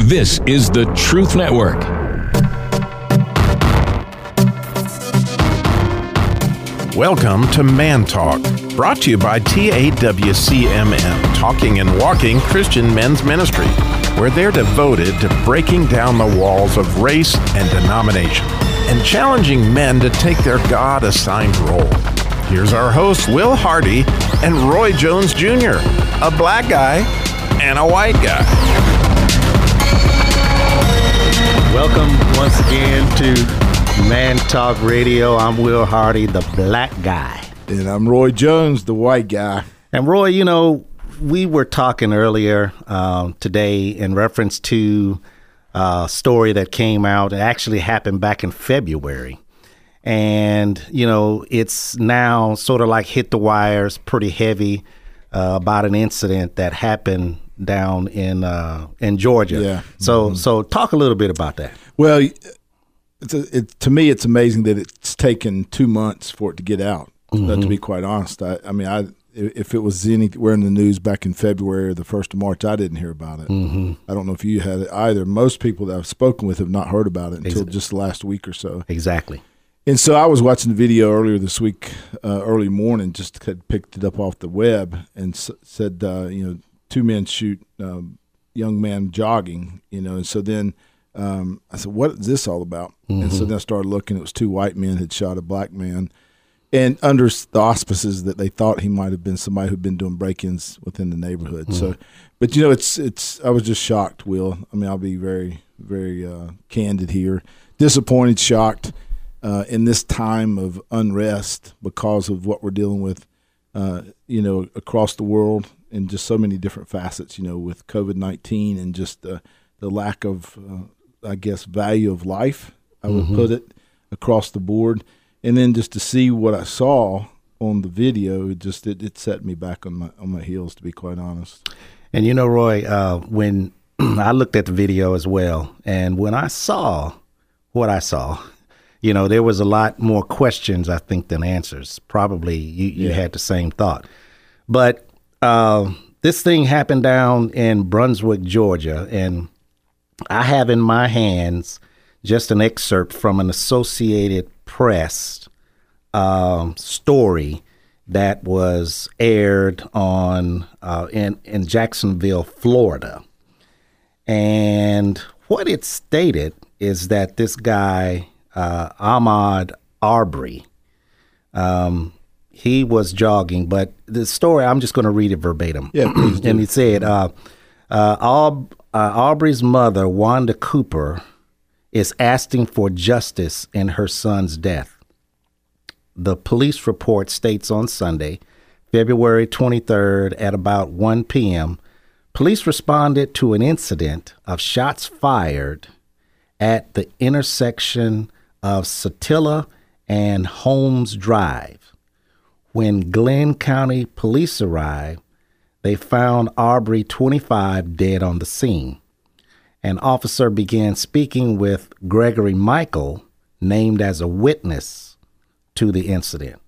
This is the Truth Network. Welcome to Man Talk, brought to you by TAWCMN, Talking and Walking Christian Men's Ministry, where they're devoted to breaking down the walls of race and denomination and challenging men to take their God-assigned role. Here's our hosts, Will Hardy and Roy Jones Jr., a black guy and a white guy. Welcome once again to Man Talk Radio. I'm Will Hardy, the black guy. And I'm Roy Jones, the white guy. And Roy, you know, we were talking earlier today in reference to a story that came out. It actually happened back in February. And, you know, it's now sort of like hit the wires pretty heavy about an incident that happened down in Georgia. Yeah. So talk a little bit about that. Well, to me, it's amazing that it's taken 2 months for it to get out. To be quite honest, if it was anywhere in the news back in February or the 1st of March, I didn't hear about it. I don't know if you had it either. Most people that I've spoken with have not heard about it until just the last week or so. Exactly. And so I was watching the video earlier this week, early morning, just had picked it up off the web and said, 2 men shoot young man jogging, and so then I said, what is this all about? And so then I started looking. It was 2 white men had shot a black man, and under the auspices that they thought he might have been somebody who'd been doing break-ins within the neighborhood. So, but it's I was just shocked, Will. I mean, I'll be very, very candid here. Disappointed, shocked in this time of unrest because of what we're dealing with, across the world in just so many different facets, with COVID-19 and just the lack of, value of life, I would put it, across the board. And then just to see what I saw on the video, it set me back on my heels, to be quite honest. And Roy, when I looked at the video as well, and when I saw what I saw, there was a lot more questions, I think, than answers. Probably you had the same thought. But this thing happened down in Brunswick, Georgia, and I have in my hands just an excerpt from an Associated Press story that was aired on in Jacksonville, Florida. And what it stated is that this guy, Ahmaud Arbery, he was jogging, but the story, I'm just going to read it verbatim. Yeah, please do. And he said, Arbery's mother, Wanda Cooper, is asking for justice in her son's death. The police report states on Sunday, February 23rd at about 1 p.m., police responded to an incident of shots fired at the intersection of Satilla and Holmes Drive. When Glenn County police arrived, they found Arbery, 25, dead on the scene. An officer began speaking with Gregory Michael, named as a witness to the incident.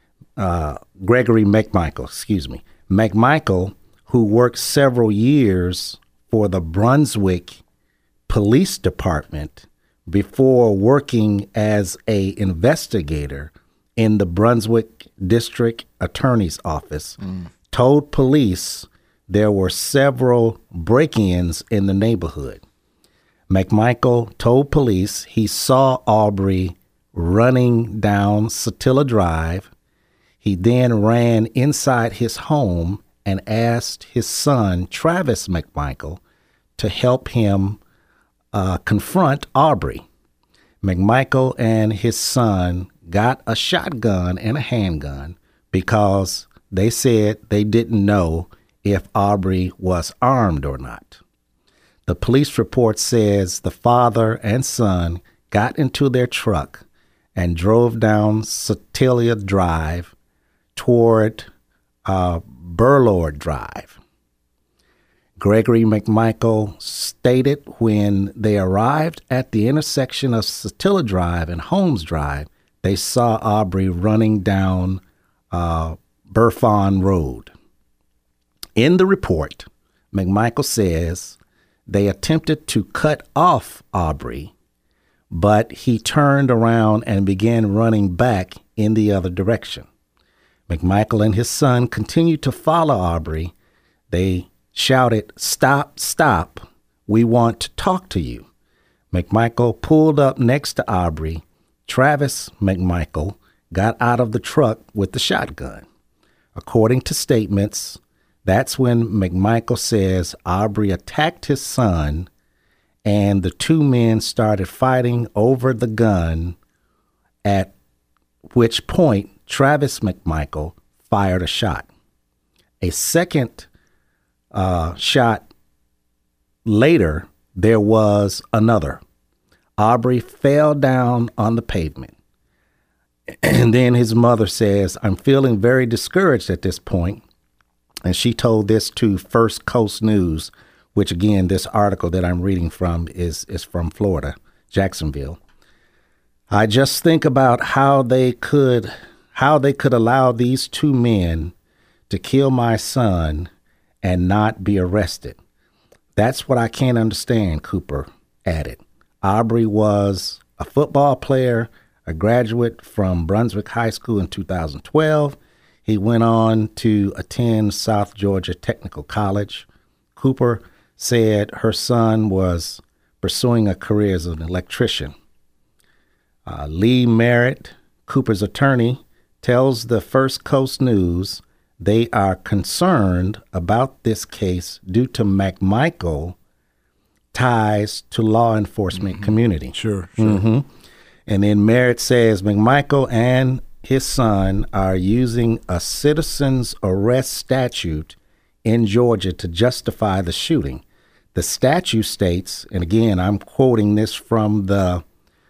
Gregory McMichael, McMichael, who worked several years for the Brunswick Police Department before working as an investigator in the Brunswick District Attorney's Office, told police there were several break-ins in the neighborhood. McMichael told police he saw Arbery running down Satilla Drive. He then ran inside his home and asked his son, Travis McMichael, to help him confront Arbery. McMichael and his son got a shotgun and a handgun because they said they didn't know if Arbery was armed or not. The police report says the father and son got into their truck and drove down Satilla Drive toward Burlord Drive. Gregory McMichael stated when they arrived at the intersection of Satilla Drive and Holmes Drive, they saw Arbery running down Burfon Road. In the report, McMichael says They attempted to cut off Aubrey, but he turned around and began running back in the other direction. McMichael and his son continued to follow Aubrey. They shouted, "Stop, stop. We want to talk to you." McMichael pulled up next to Aubrey. Travis McMichael got out of the truck with the shotgun. According to statements, that's when McMichael says Aubrey attacked his son and the two men started fighting over the gun, at which point Travis McMichael fired a shot. A second shot later, there was another. Aubrey fell down on the pavement. And then his mother says, "I'm feeling very discouraged at this point." And she told this to First Coast News, which again, this article that I'm reading from is from Florida, Jacksonville. "I just think about how they could allow these two men to kill my son and not be arrested. That's what I can't understand," Cooper added. Aubrey was a football player, a graduate from Brunswick High School in 2012. He went on to attend South Georgia Technical College. Cooper said her son was pursuing a career as an electrician. Lee Merritt, Cooper's attorney, tells the First Coast News they are concerned about this case due to McMichael ties to law enforcement community. Sure. Mm-hmm. And then Merritt says McMichael and his son are using a citizen's arrest statute in Georgia to justify the shooting. The statute states, and again, I'm quoting this from the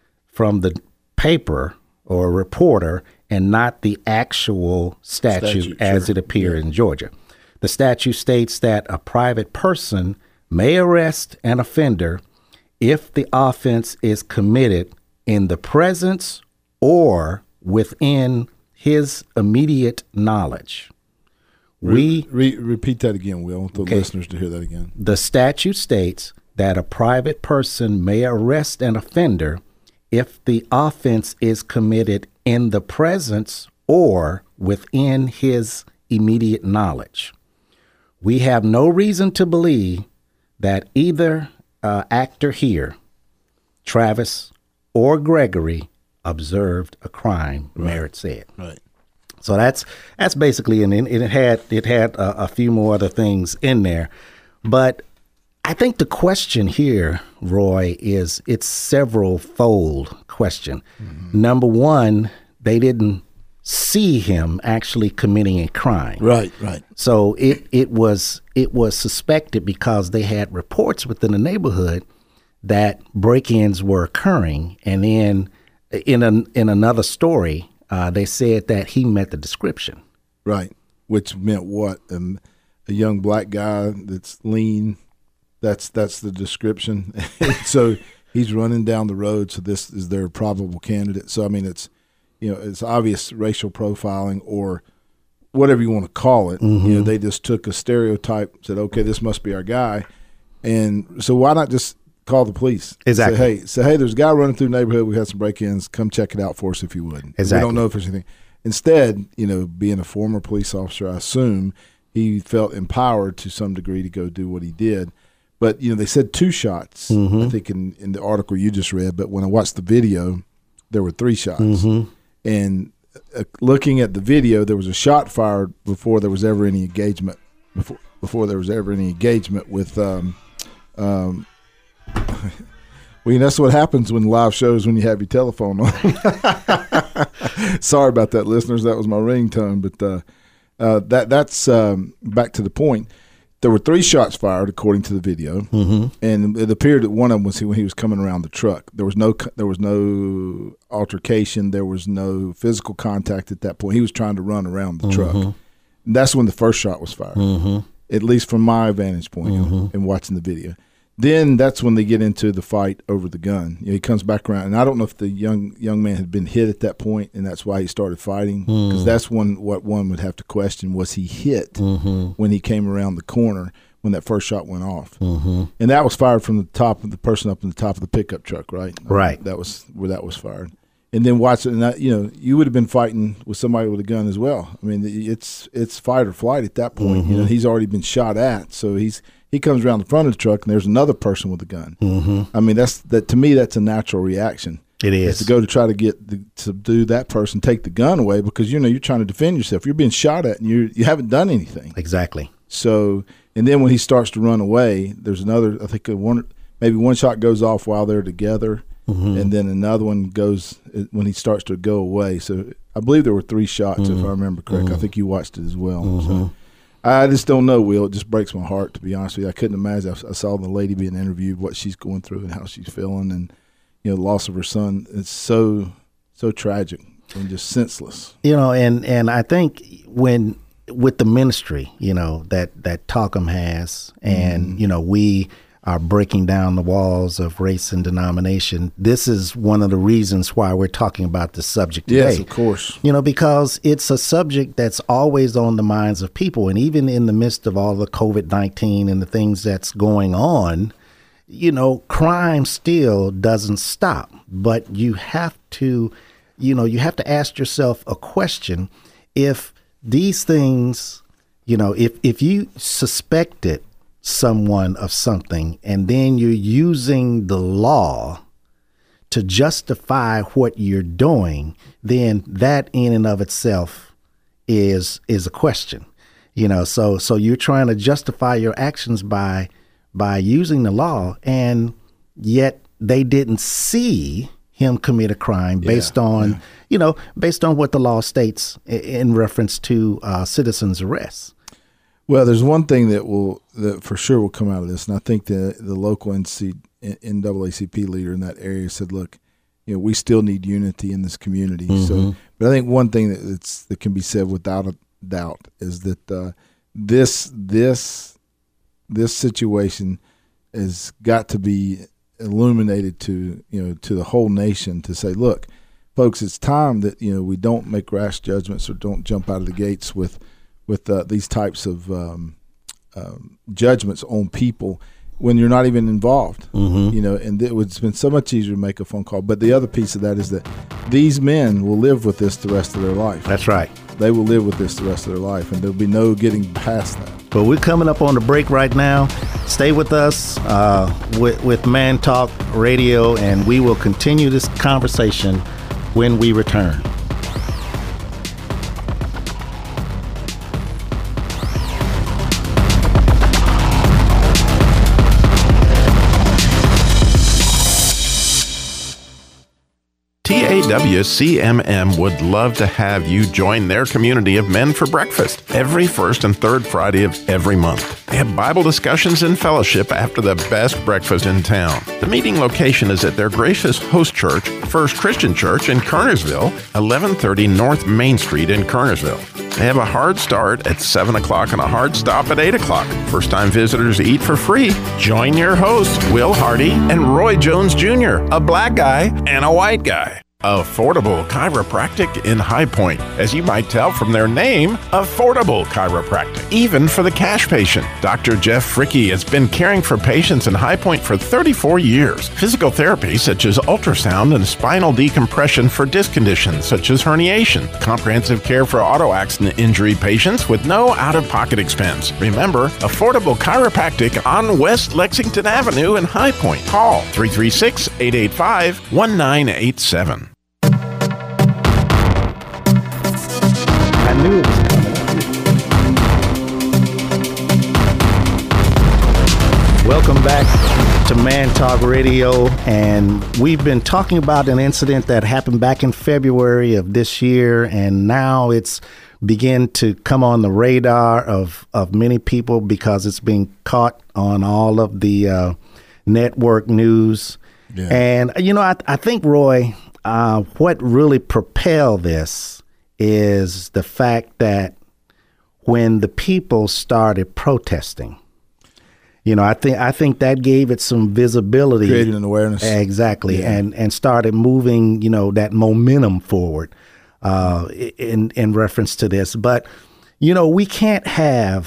paper or reporter and not the actual statute as it appeared in Georgia. The statute states that a private person may arrest an offender if the offense is committed in the presence or within his immediate knowledge. Repeat that again, Will. I want the listeners to hear that again. The statute states that a private person may arrest an offender if the offense is committed in the presence or within his immediate knowledge. We have no reason to believe that either actor here, Travis or Gregory, observed a crime, Merritt said. Right. So that's basically, and it had a few more other things in there, but I think the question here, Roy, is it's several-fold question. Mm-hmm. Number one, they didn't see him actually committing a crime. Right. So it was suspected because they had reports within the neighborhood that break-ins were occurring, and then in another story, they said that he met the description. Right, which meant what? A young black guy that's lean. That's the description. So he's running down the road. So this is their probable candidate. So I mean, it's obvious racial profiling or whatever you want to call it. Mm-hmm. They just took a stereotype, said, okay, this must be our guy, and so why not just call the police? Exactly. Say, hey, there's a guy running through the neighborhood. We had some break-ins. Come check it out for us if you would. Exactly. We don't know if there's anything. Instead, being a former police officer, I assume he felt empowered to some degree to go do what he did. But, they said 2 shots, mm-hmm. I think, in the article you just read. But when I watched the video, there were 3 shots. Mm-hmm. And looking at the video, there was a shot fired before there was ever any engagement. Before there was ever any engagement with well, that's what happens when live shows when you have your telephone on. Sorry about that, listeners. That was my ringtone. But that's back to the point. There were 3 shots fired, according to the video, mm-hmm. and it appeared that one of them was when he was coming around the truck. There was no altercation. There was no physical contact at that point. He was trying to run around the mm-hmm. truck. And that's when the first shot was fired, mm-hmm. at least from my vantage point mm-hmm. in watching the video. Then that's when they get into the fight over the gun. He comes back around, and I don't know if the young man had been hit at that point, and that's why he started fighting. Because that's what one would have to question: was he hit mm-hmm. when he came around the corner? when that first shot went off. Mm-hmm. And that was fired from the top of the person up in the top of the pickup truck, right? Right. That was where that was fired. And then watch it, and that, you would have been fighting with somebody with a gun as well. I mean, it's fight or flight at that point. Mm-hmm. He's already been shot at, so he comes around the front of the truck, and there's another person with a gun. Mm-hmm. I mean, to me, that's a natural reaction. It is to go to try to subdue that person, take the gun away, because you're trying to defend yourself. You're being shot at, and you haven't done anything. Exactly. So, and then when he starts to run away, there's another. I think maybe one shot goes off while they're together. Mm-hmm. And then another one goes when he starts to go away. So I believe there were 3 shots, if I remember correct. I think you watched it as well. So I just don't know, Will. It just breaks my heart, to be honest with you. I couldn't imagine. I saw the lady being interviewed, what she's going through and how she's feeling, and the loss of her son. It's so tragic and just senseless. And I think with the ministry, that Talcum has, and we are breaking down the walls of race and denomination. This is one of the reasons why we're talking about this subject today. Yes, of course. Because it's a subject that's always on the minds of people. And even in the midst of all the COVID-19 and the things that's going on, crime still doesn't stop. But you have to ask yourself a question. If these things, if you suspected someone of something, and then you're using the law to justify what you're doing, then that in and of itself is a question. So you're trying to justify your actions by using the law, and yet they didn't see him commit a crime based on what the law states in reference to citizens' arrests. Well, there's one thing that for sure will come out of this, and I think the local NAACP leader in that area said, "Look, we still need unity in this community." Mm-hmm. So, but I think one thing that can be said without a doubt is that this situation has got to be illuminated to the whole nation, to say, "Look, folks, it's time that we don't make rash judgments or don't jump out of the gates with these types of judgments on people when you're not even involved." Mm-hmm. And it's been so much easier to make a phone call. But the other piece of that is that these men will live with this the rest of their life. That's right. They will live with this the rest of their life, and there'll be no getting past that. But we're coming up on the break right now. Stay with us with Man Talk Radio, and we will continue this conversation when we return. TAWCMM would love to have you join their community of men for breakfast every first and third Friday of every month. They have Bible discussions and fellowship after the best breakfast in town. The meeting location is at their gracious host church, First Christian Church in Kernersville, 1130 North Main Street in Kernersville. They have a hard start at 7 o'clock and a hard stop at 8 o'clock. First-time visitors eat for free. Join your hosts, Will Hardy and Roy Jones Jr., a black guy and a white guy. Affordable Chiropractic in High Point. As you might tell from their name, Affordable Chiropractic. Even for the cash patient. Dr. Jeff Fricke has been caring for patients in High Point for 34 years. Physical therapy such as ultrasound and spinal decompression for disc conditions such as herniation. Comprehensive care for auto accident injury patients with no out-of-pocket expense. Remember, Affordable Chiropractic on West Lexington Avenue in High Point. Call 336-885-1987. I knew it was coming. Welcome back to Man Talk Radio, and we've been talking about an incident that happened back in February of this year, and now it's began to come on the radar of many people because it's being caught on all of the network news. Yeah. And, I think, Roy, what really propelled this is the fact that when the people started protesting, I think that gave it some visibility, created an awareness, exactly, yeah. and started moving, that momentum forward in reference to this. But we can't have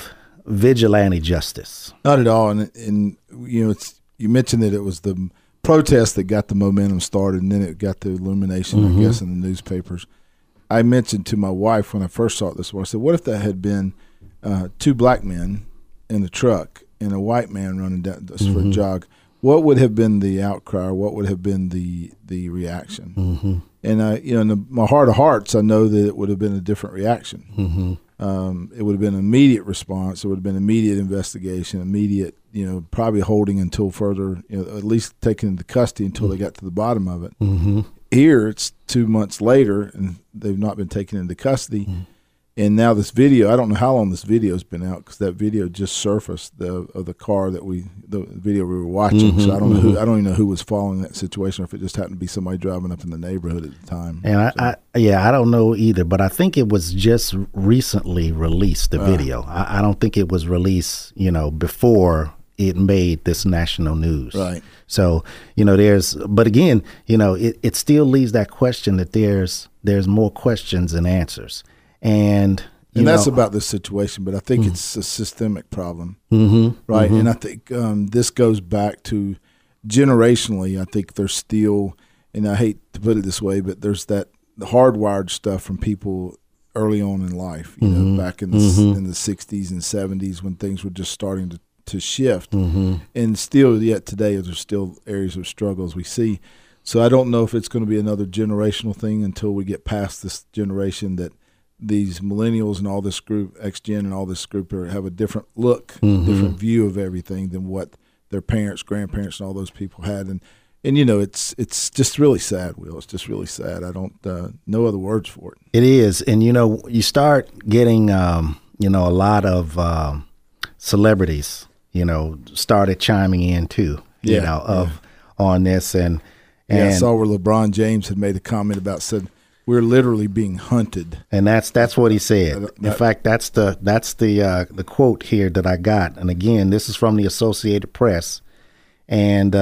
vigilante justice. Not at all. And you know, you mentioned that it was the protest that got the momentum started, and then it got the illumination, I guess, in the newspapers. I mentioned to my wife when I first saw this, I said, what if that had been two black men in the truck and a white man running down for a jog? What would have been the outcry? Or what would have been the reaction? And in my heart of hearts, I know that it would have been a different reaction. It would have been an immediate response. It would have been immediate investigation, immediate, probably holding until further, at least taken into custody until they got to the bottom of it. Here, it's 2 months later, and they've not been taken into custody. And now this video, I don't know how long this video has been out, because that video just surfaced of the car the video we were watching. So I don't know I don't even know who was following that situation, or if it just happened to be somebody driving up in the neighborhood at the time. And I don't know either, but I think it was just recently released, the video. I don't think it was released, before it made this national news. Right. So, but again, it still leaves that question that there's more questions than answers. And that's about this situation, but I think it's a systemic problem, right? And I think this goes back to generationally. I think there's still, and I hate to put it this way, but there's that hardwired stuff from people early on in life, back in the 60s and 70s when things were just starting to shift. And still yet today, there's still areas of struggles we see. So I don't know if it's going to be another generational thing until we get past this generation, that these millennials and all this group, X-Gen and all this group, have a different look, different view of everything than what their parents, grandparents, and all those people had. And it's just really sad, Will. It's just really sad. I don't no other words for it. It is. And, you start getting, a lot of celebrities, started chiming in too, on this. And I saw where LeBron James had made a comment about, said, we're literally being hunted, and that's what he said. In fact, that's the quote here that I got. And again, this is from the Associated Press, and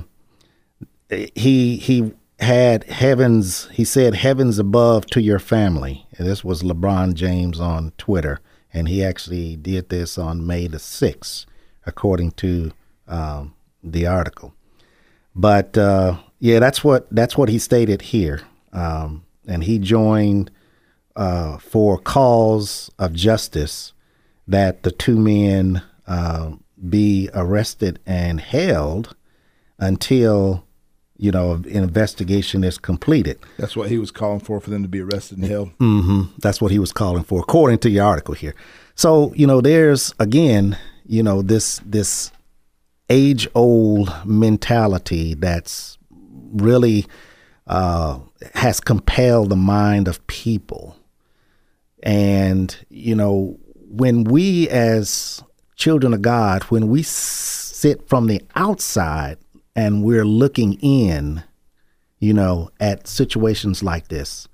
he had heavens. He said, "Heavens above to your family." And this was LeBron James on Twitter, and he actually did this on May the 6th, according to the article. But that's what he stated here. And he joined for cause of justice that the two men be arrested and held until, an investigation is completed. That's what he was calling for them to be arrested and held. That's what he was calling for, according to your article here. So, there's, again, this age-old mentality that's really has compelled the mind of people. And, when we as children of God, when we sit from the outside and we're looking in, at situations like this,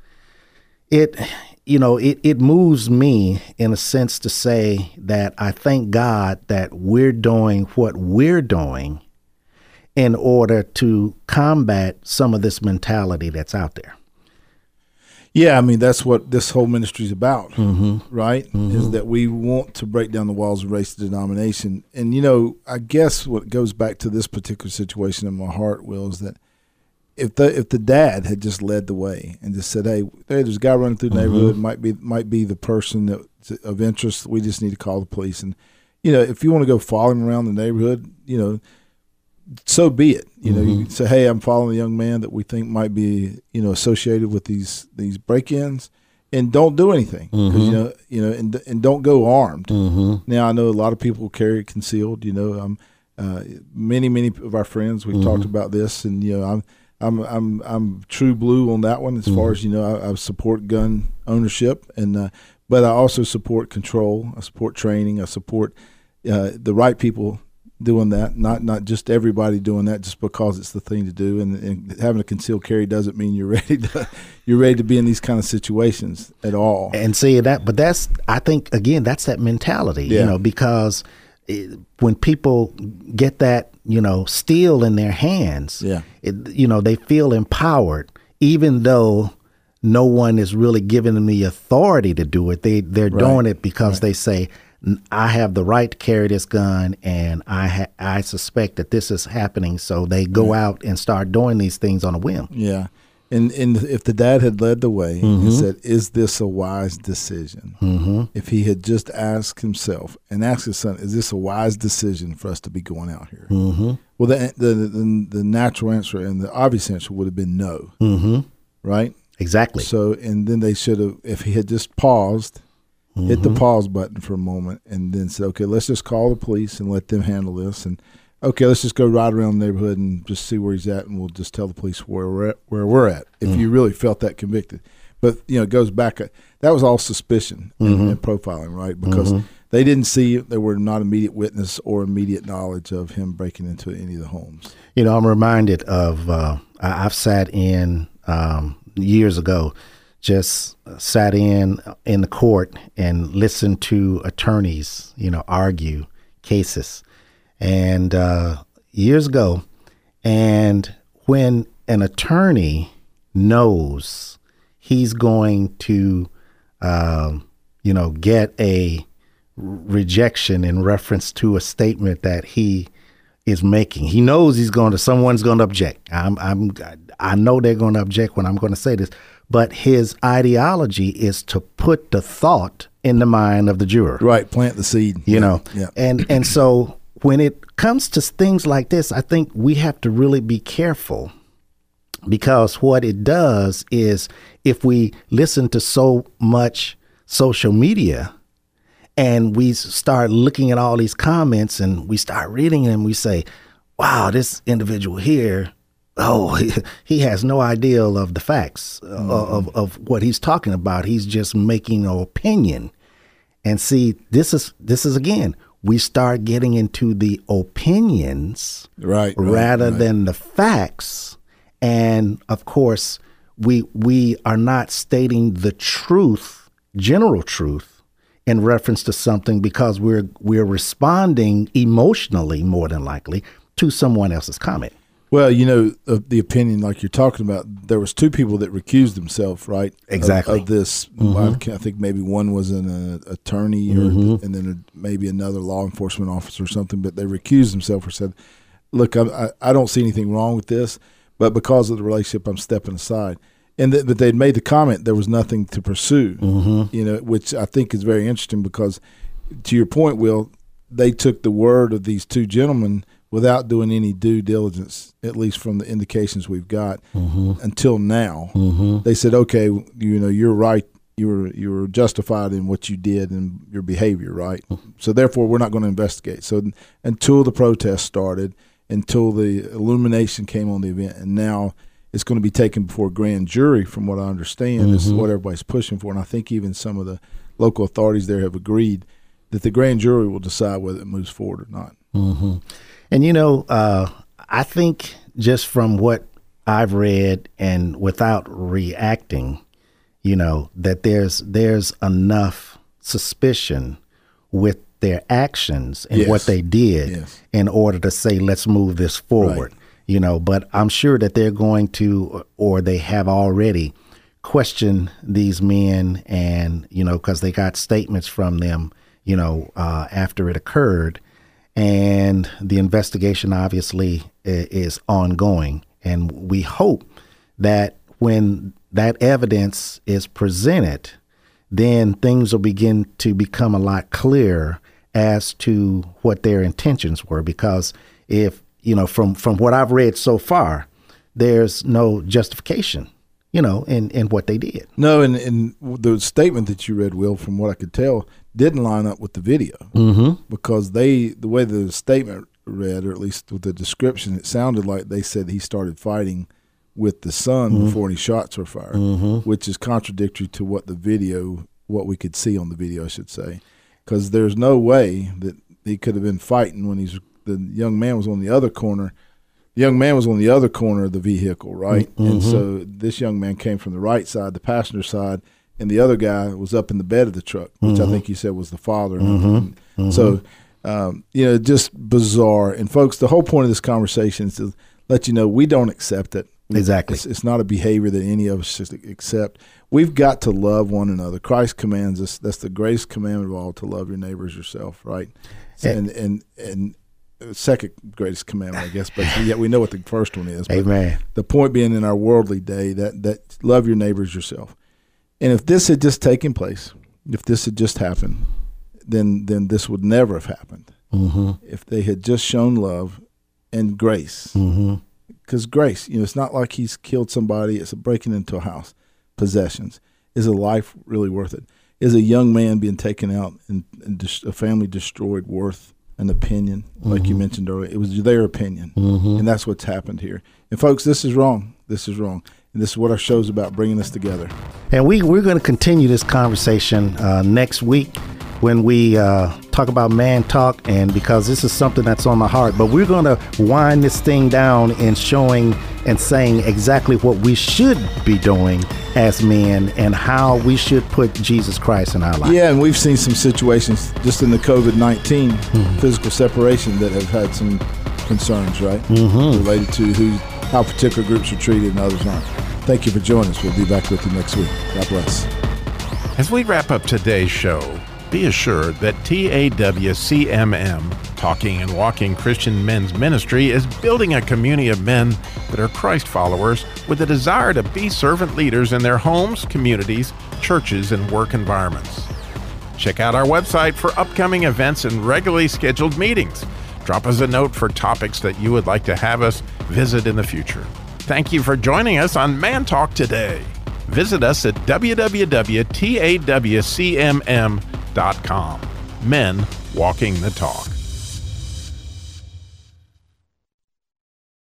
it moves me in a sense to say that I thank God that we're doing what we're doing in order to combat some of this mentality that's out there. Yeah, I mean, that's what this whole ministry is about, right? Is that we want to break down the walls of race denomination. And, I guess what goes back to this particular situation in my heart, Will, is that if the dad had just led the way and just said, hey, there's a guy running through the neighborhood, might be the person that's of interest, we just need to call the police. And, if you want to go follow him around the neighborhood, so be it. You can say, hey, I'm following a young man that we think might be, associated with these break-ins, and don't do anything. Because, and don't go armed. Now, I know a lot of people carry it concealed. Many of our friends, we've talked about this, and I'm true blue on that one as far as I support gun ownership, and but I also support control. I support training. I support the right people doing that, not just everybody doing that just because it's the thing to do. And having a concealed carry doesn't mean you're ready to be in these kind of situations at all. And see that, but I think again that's that mentality, because when people get that steel in their hands, they feel empowered, even though no one is really giving them the authority to do it. They're doing it because they say, I have the right to carry this gun, and I suspect that this is happening. So they go out and start doing these things on a whim. Yeah. And if the dad had led the way and said, is this a wise decision? If he had just asked himself and asked his son, is this a wise decision for us to be going out here? Well, the natural answer and the obvious answer would have been no, right? Exactly. So, and then they should have, if he had just paused, hit the pause button for a moment and then said, okay, let's just call the police and let them handle this. And okay, let's just go ride around the neighborhood and just see where he's at, and we'll just tell the police where we're at if you really felt that convicted. But, it goes back. That was all suspicion and profiling, right? Because they didn't see, there were not immediate witness or immediate knowledge of him breaking into any of the homes. I'm reminded of, I've sat in years ago, just sat in the court and listened to attorneys, argue cases. And years ago, and when an attorney knows he's going to, get a rejection in reference to a statement that he is making, he knows someone's going to object. I know they're going to object when I'm going to say this, but his ideology is to put the thought in the mind of the juror. Right, plant the seed. Yeah. And so when it comes to things like this, I think we have to really be careful, because what it does is, if we listen to so much social media and we start looking at all these comments and we start reading them, we say, wow, this individual here, he has no idea of the facts of what he's talking about. He's just making an opinion. And see, this is again, we start getting into the opinions rather than the facts. And of course, we are not stating the truth, general truth, in reference to something, because we're responding emotionally, more than likely, to someone else's comment. Well, the opinion like you're talking about, there was two people that recused themselves, right? Exactly. Of this. I think maybe one was an attorney and then maybe another law enforcement officer or something, but they recused themselves or said, look, I don't see anything wrong with this, but because of the relationship, I'm stepping aside. But they'd made the comment there was nothing to pursue, which I think is very interesting, because to your point, Will, they took the word of these two gentlemen without doing any due diligence, at least from the indications we've got until now. They said, okay, you're right. You were justified in what you did and your behavior, right? So therefore, we're not going to investigate. So until the protest started, until the illumination came on the event, and now it's going to be taken before a grand jury, from what I understand. This is what everybody's pushing for, and I think even some of the local authorities there have agreed that the grand jury will decide whether it moves forward or not. And, I think just from what I've read and without reacting, that there's enough suspicion with their actions and what they did in order to say, let's move this forward, but I'm sure that they're going to, or they have already questioned these men, and, because they got statements from them, after it occurred. And the investigation obviously is ongoing. And we hope that when that evidence is presented, then things will begin to become a lot clearer as to what their intentions were. Because if, from what I've read so far, there's no justification, in what they did. No, and the statement that you read, Will, from what I could tell, didn't line up with the video, because the way the statement read, or at least with the description, it sounded like they said he started fighting with the son before any shots were fired, which is contradictory to what we could see on the video, I should say, because there's no way that he could have been fighting when the young man was on the other corner. The young man was on the other corner of the vehicle, right? And so this young man came from the right side, the passenger side, and the other guy was up in the bed of the truck, which I think you said was the father. So, just bizarre. And, folks, the whole point of this conversation is to let you know we don't accept it. Exactly. It's not a behavior that any of us should accept. We've got to love one another. Christ commands us. That's the greatest commandment of all, to love your neighbor as yourself, right? And second greatest commandment, I guess, but yet we know what the first one is. Amen. The point being, in our worldly day, that love your neighbor as yourself. And if this had just taken place, if this had just happened, then this would never have happened. Mm-hmm. If they had just shown love and grace. Because grace, it's not like he's killed somebody. It's a breaking into a house. Possessions. Is a life really worth it? Is a young man being taken out and a family destroyed worth an opinion? Like you mentioned earlier, it was their opinion, and that's what's happened here. And folks, this is wrong. This is wrong, and this is what our show's about: bringing us together. And we're going to continue this conversation next week when we talk about Man Talk, and because this is something that's on my heart. But we're going to wind this thing down in showing and saying exactly what we should be doing as men and how we should put Jesus Christ in our life. Yeah, and we've seen some situations just in the COVID-19 physical separation that have had some concerns, right? Related to how particular groups are treated and others aren't. Thank you for joining us. We'll be back with you next week. God bless. As we wrap up today's show, be assured that TAWCMM, Talking and Walking Christian Men's Ministry, is building a community of men that are Christ followers with a desire to be servant leaders in their homes, communities, churches, and work environments. Check out our website for upcoming events and regularly scheduled meetings. Drop us a note for topics that you would like to have us visit in the future. Thank you for joining us on Man Talk today. Visit us at www.tawcmm.com. Men walking the talk.